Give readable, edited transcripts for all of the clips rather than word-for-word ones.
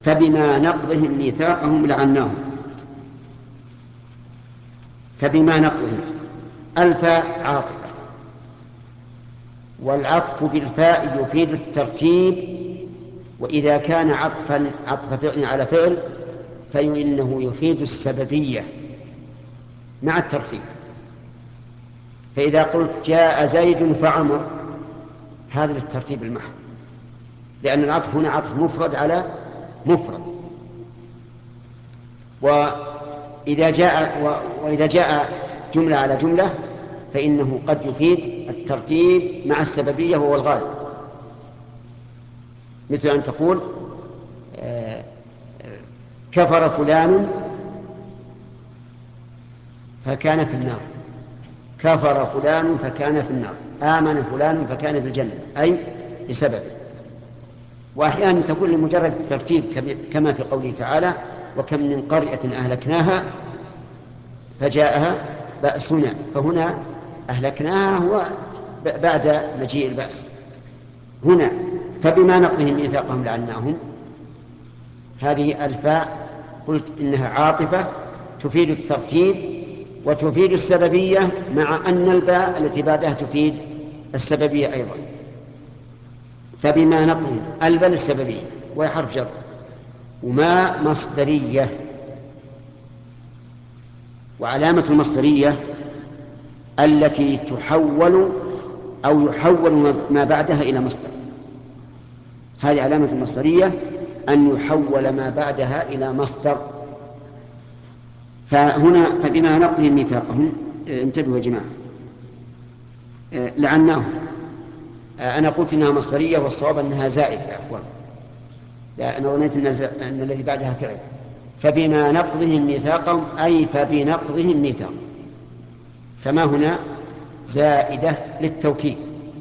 فبما نقضهم ميثاقهم لعناهم. فبما نقضهم، الفاء عاطفة، والعطف بالفاء يفيد الترتيب، وإذا كان عطف فعل على فعل فإنه يفيد السببية مع الترتيب. فإذا قلت جاء زيد فعمر، هذا للترتيب المحض، لأن العطف هنا عطف مفرد على مفرد. وإذا جاء جملة على جملة فإنه قد يفيد الترتيب مع السببية وهو الغالب، مثل أن تقول كفر فلان فكان في النار، كفر فلان فكان في النار، آمن فلان فكان في الجنة، أي لسبب. وأحيانا تكون لمجرد الترتيب كما في قوله تعالى وكم من قرية أهلكناها فجاءها بأسنا، فهنا أهلكناها هو بعد مجيء البأس. هنا فبما نقضهم ميثاقهم لعناهم، هذه الفاء قلت إنها عاطفة تفيد الترتيب وتفيد السببية، مع أن الباء التي بعدها تفيد السببية أيضا. فبما نقضهم، الباء السببية وهي حرف جر، وما مصدرية، وعلامة المصدرية التي تحول أو يحول ما بعدها إلى مصدر. هذه علامة المصدرية، أن يحول ما بعدها إلى مصدر. فهنا فبما نقضهم ميثاقهم، انتبهوا يا جماعة، لعناهم. أنا قلت إنها مصدرية والصواب أنها زائدة، عفوا، أنا ظنيت أن الذي بعدها فعل. فبما نقضهم ميثاقهم أي فبنقضهم ميثاق، فما هنا زائدة للتوكيد.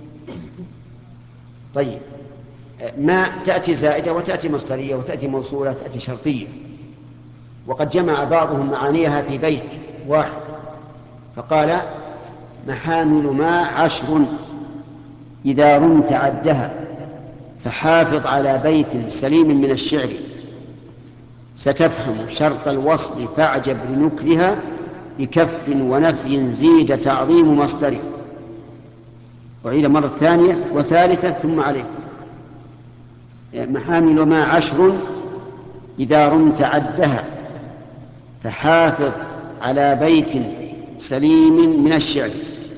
طيب، ما تأتي زائدة وتأتي مصدرية وتأتي موصولة تأتي شرطية، وقد جمع بعضهم معانيها في بيت واحد فقال محامل ما 10 إذا رمت عدها، فحافظ على بيت سليم من الشعر، ستفهم شرط الوصل فاعجب لنكرها، بكف ونفي زيد تعظيم مصدر. وعيد مرة ثانية وثالثة ثم عليه. محامل ما 10 إذا رمت عدها، فحافظ على بيت سليم من الشعر،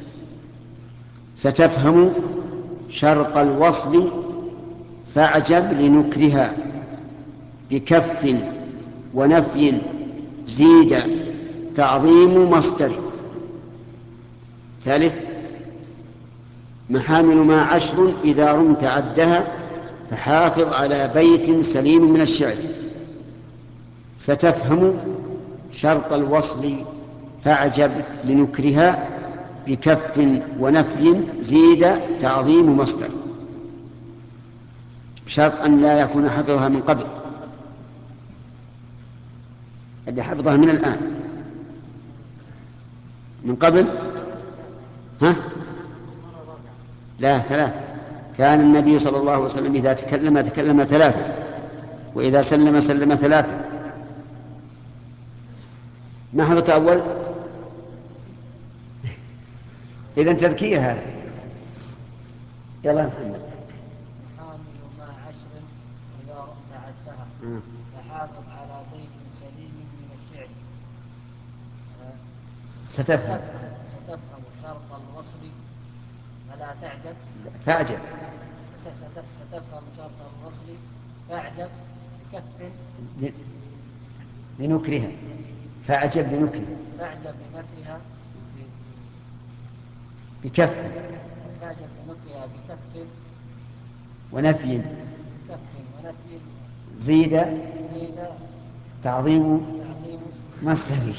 ستفهم شرط الوصل فاعجب لنكرها، بكف ونفي زيد تعظيم مصدر. ثالث محامل ما 10 إذا رمت عدها، فحافظ على بيت سليم من الشعر، ستفهم شرط الوصل فاعجب لنكرها، بكف ونفي زيد تعظيم مصدر. بشرط أن لا يكون حفظها من قبل، اللي حفظها من الآن. من قبل لا، 3. كان النبي صلى الله عليه وسلم إذا تكلم 3، وإذا سلم 3. ما حفظت أول؟ إذن تذكير هذا. يلا محمد. محامل ما 10 إذا رمت عدها، فحافظ على بيت سليم من الشعر، ستفهم شرط الوصل فلا تعجب. فاعجب. ستفهم شرط الوصل فاعجب بكف لنكرها، فاعجب لنكرها، بكف ونفي زيد تعظيم مصدر.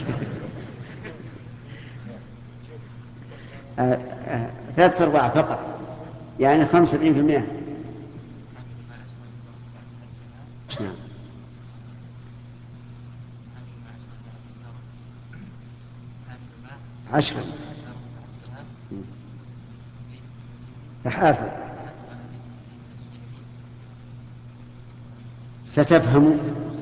3/4 فقط، يعني 75%. نعم. عشرة فحافظ ستفهم.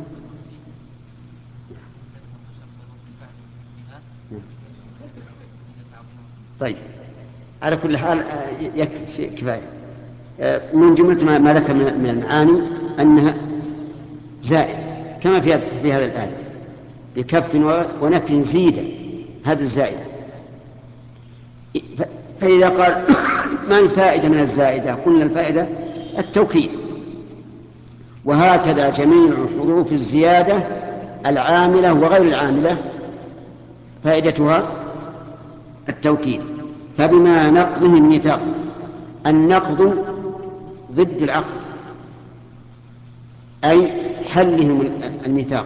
طيب، على كل حال يكفي كفاية. من جملة ما ذكر من المعاني أنها زائد كما في هذا الآية، بكف ونفي زيد، هذا الزائد. فإذا قال ما الفائدة من الزائدة؟ قلنا الفائدة التوكيد، وهكذا جميع حروف الزيادة العاملة وغير العاملة فائدتها التوكيد. فبما نقضهم الميثاق، النقض ضد العقد، أي حلهم الميثاق.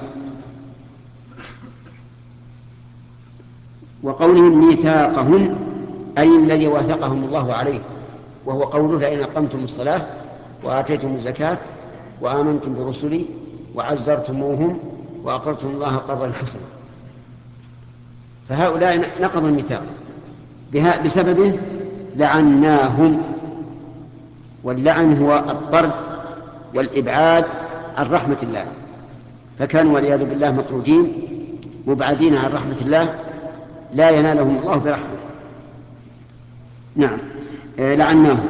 وقولهم ميثاقهم أي الذي واثقهم الله عليه، وهو قوله لئن أقمتم الصلاة وآتيتم الزكاة وآمنتم برسلي وعزرتموهم وأقرضتم الله قرضا حسنا. فهؤلاء نقضوا الميثاق، بسببه لعناهم. واللعن هو الطرد والإبعاد عن رحمة الله، فكانوا والعياذ بالله مطرودين مبعدين عن رحمة الله، لا ينالهم الله برحمة. نعم، لعناهم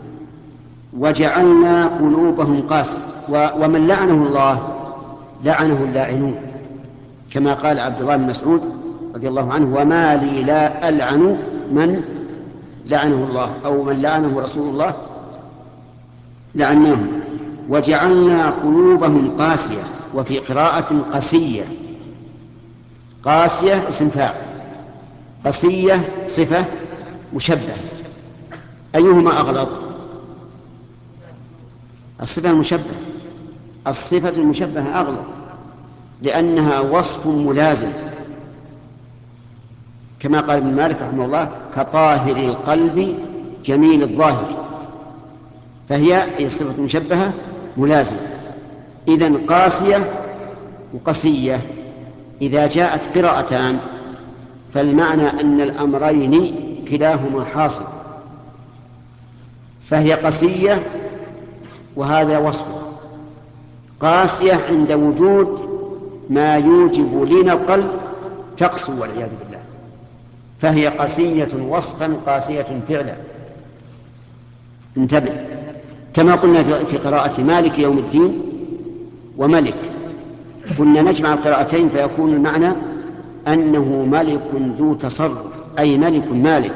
وجعلنا قلوبهم قاسية. ومن لعنه الله لعنه اللاعنون، كما قال عبد الله بن مسعود رضي الله عنه: وما لي لا ألعن من لعنه الله، أو من لعنه رسول الله لعناهم. وجعلنا قلوبهم قاسية، وفي قراءة قسية. قاسية اسم فاعل، قسية صفة مشبهة. أيهما أغلظ؟ الصفة المشبهة. الصفة المشبهة أغلظ لأنها وصف ملازم، كما قال ابن مالك رحمه الله: كطاهر القلب جميل الظاهر. فهي الصفة المشبهة ملازمة. إذن قاسية وقسية إذا جاءت قراءتان فالمعنى أن الأمرين كلاهما حاصل، فهي قسية وهذا وصفه. قاسية عند وجود ما يوجب لين القلب تقسو والعياذ بالله، فهي قسية وصفا قاسية فعلا. انتبه، كما قلنا في قراءة مالك يوم الدين وملك، كنا نجمع القراءتين فيكون المعنى أنه ملك ذو تصرف، أي ملك مالك.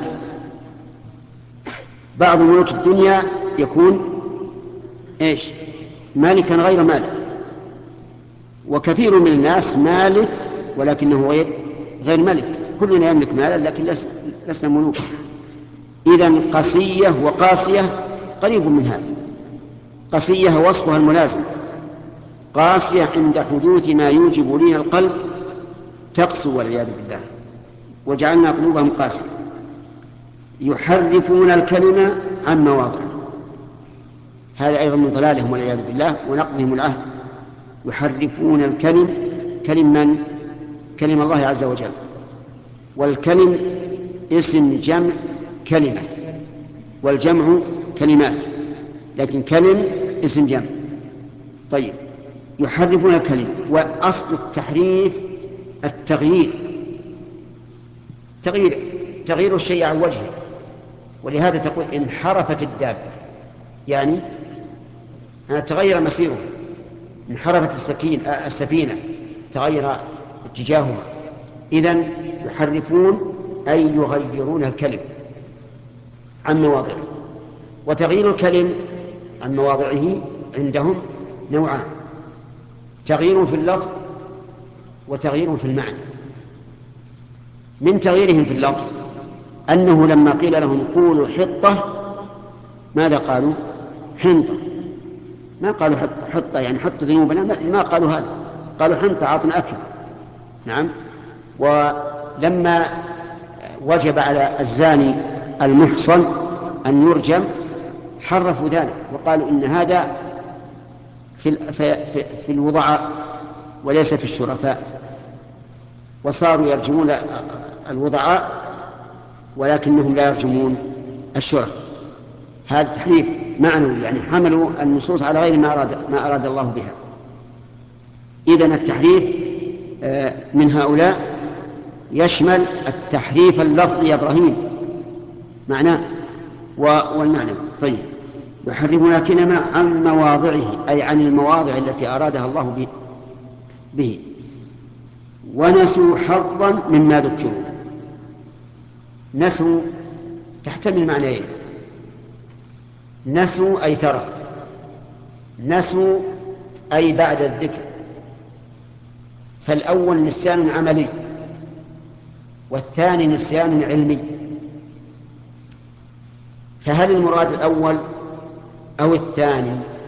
بعض ملوك الدنيا يكون إيش؟ مالكا غير مالك. وكثير من الناس مالك ولكنه غير ملك. كلنا يملك مالا لكن لسنا ملوكا. إذن قسية وقاسية قريب من هذا. قسية وصفها الملازم، قاسية عند حدوث ما يوجب لين القلب تقسو والعياذ بالله. وجعلنا قلوبهم قاسية يحرفون الكلمة عن مواضعه، هذا أيضا من ضلالهم والعياذ بالله ونقضهم العهد. يحرفون كلم الله عز وجل. والكلم اسم جمع كلمة، والجمع كلمات، لكن كلم اسم جمع. طيب، يحرفون الكلمة، وأصل التحريف التغيير، تغيير الشيء عن وجهه. ولهذا تقول انحرفت الدابة، يعني تغير مسيره. انحرفت السفينة تغير اتجاهها. إذن يحرفون أي يغيرون الكلم عن مواضعه. وتغيير الكلم عن مواضعه عندهم نوعان: تغيير في اللفظ وتغيير في المعنى. من تغييرهم في اللفظ أنه لما قيل لهم قولوا حطة ماذا قالوا؟ حنطة. ما قالوا حطة يعني حط ذنوبنا، ما قالوا هذا، قالوا حنطة عطنا أكل. نعم. ولما وجب على الزاني المحصن أن يرجم حرفوا ذلك وقالوا إن هذا في الوضعاء وليس في الشرفاء، وصاروا يرجمون الوضعاء ولكنهم لا يرجمون الشرف. هذا تحريف معنوي، يعني حملوا النصوص على غير ما أراد الله بها. إذن التحريف من هؤلاء يشمل التحريف اللفظي يا إبراهيم معناه والمعنى. طيب، يحرفون الكلمة عن مواضعه أي عن المواضع التي أرادها الله به. ونسوا حظا مما ذكروا. نسوا تحتمل معنيين: نسوا أي ترك، نسوا أي بعد الذكر. فالأول نسيان عملي والثاني نسيان علمي. فهل المراد الأول أو الثاني؟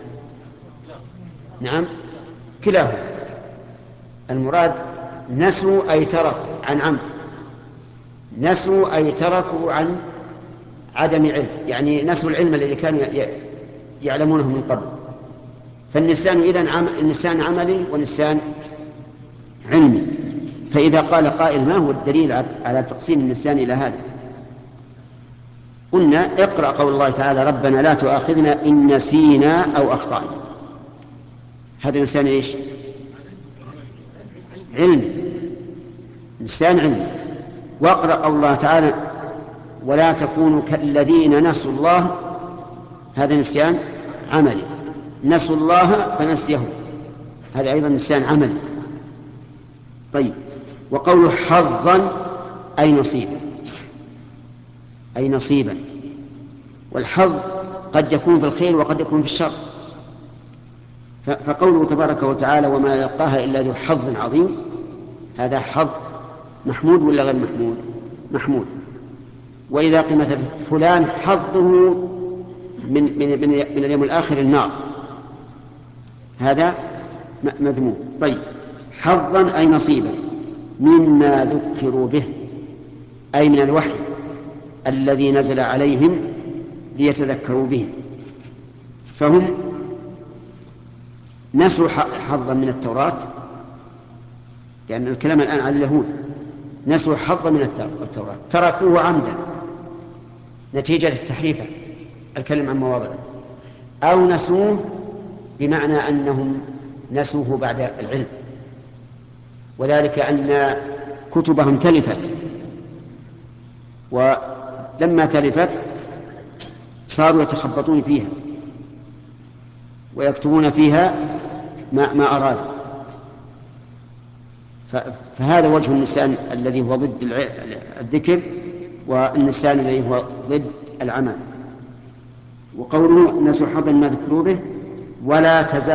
نعم، كلاهما. المراد نسوا أي تركوا عن عمد، نسوا أي تركوا عن عدم علم، يعني نسوا العلم الذي كانوا يعلمونه من قبل. فالنسيان إذن النسيان عملي ونسيان علمي. فإذا قال قائل: ما هو الدليل على تقسيم النسيان إلى هذا؟ قلنا: اقرأ قول الله تعالى: ربنا لا تؤاخذنا إن نسينا أو أخطأنا. هذا نسيان إيش؟ علمي، نسيان علمي. واقرأ قول الله تعالى: ولا تكونوا كالذين نسوا الله. هذا نسيان عملي، نسوا الله فنسيهم، هذا أيضا نسيان عملي. طيب، وقوله حظا أي نصيبا، أي نصيبا. والحظ قد يكون في الخير وقد يكون في الشر. فقوله تبارك وتعالى: وما يلقاها إلا ذو حظ عظيم، هذا حظ محمود ولا غير محمود؟ محمود. وإذا قيل مثلا فلان حظه من اليوم الآخر النار، هذا مذموم. طيب، حظا أي نصيبا مما ذكروا به، أي من الوحي الذي نزل عليهم ليتذكروا به. فهم نسوا حظا من التوراة، لأن الكلام الآن عن اليهود. نسوا حظا من التوراة، تركوه عمدا نتيجة التحريف الكلم عن مواضعه، أو نسوه بمعنى أنهم نسوه بعد العلم، وذلك أن كتبهم تلفت، ولما تلفت صاروا يتخبطون فيها ويكتبون فيها ما أرادوا. فهذا وجه النسيان الذي هو ضد الذكر، والنسيان الذي هو ضد العمل. وقوله نسوا حظا ما ذكروا به: ولا تزال